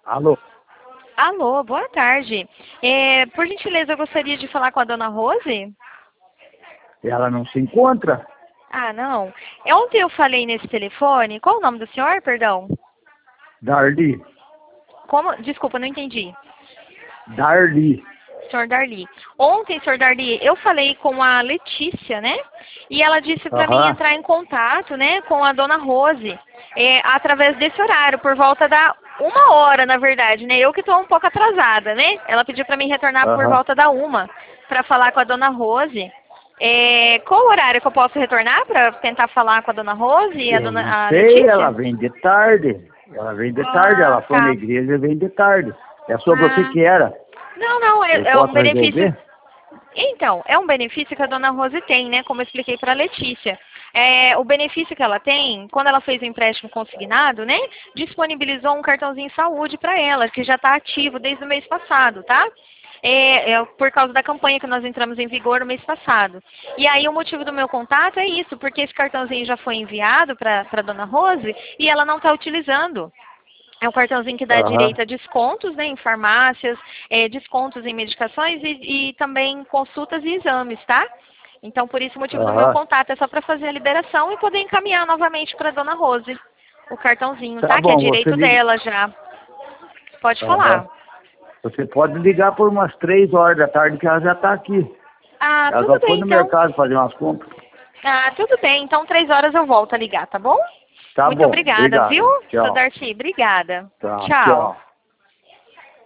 Alô? Alô, boa tarde. Por gentileza, eu gostaria de falar com a dona Rose. Ela não se encontra? Ah, não. Ontem eu falei nesse telefone. Qual o nome do senhor, perdão? Darli. Como? Desculpa, não entendi. Darli. Senhor Darli. Ontem, senhor Darli, eu falei com a Letícia, né? E ela disse para mim Aham. entrar em contato, né, com a dona Rose, através desse horário, por volta da 1 hora, na verdade, né? Eu que estou um pouco atrasada, né? Ela pediu para mim retornar por Aham. volta da 1 para falar com a dona Rose. Qual horário que eu posso retornar para tentar falar com a dona Rose e Eu não a sei, ela Letícia? vem de tarde. Ela vem de tarde, Ah, ela foi na tá. igreja e vem de tarde. É sobre o que Ah, que era? não, não, Eu é um posso benefício. resolver? Então, é um benefício que a dona Rose tem, né? Como eu expliquei para a Letícia. O benefício que ela tem, quando ela fez o empréstimo consignado, né? Disponibilizou um cartãozinho saúde para ela, que já está ativo desde o mês passado, tá? Por causa da campanha que nós entramos em vigor no mês passado. E aí o motivo do meu contato é isso, porque esse cartãozinho já foi enviado para a dona Rose e ela não está utilizando. É um cartãozinho que dá Aham. direito a descontos, né, em farmácias, descontos em medicações e também consultas e exames, tá? Então, por isso, o motivo do meu Aham. contato é só para fazer a liberação e poder encaminhar novamente para a dona Rose o cartãozinho, Tá tá? Que é bom, você direito liga. dela já. Pode Aham. falar. Você pode ligar por umas 3 horas da tarde que ela já está aqui. Ah, Ela tudo só foi bem, no então. mercado fazer umas compras. Ah, tudo bem. Então, 3 horas eu volto a ligar, tá bom? Tá Muito bom, obrigada, viu, obrigado. seu Tchau. Darcy? Obrigada. Tá, Tchau. tchau.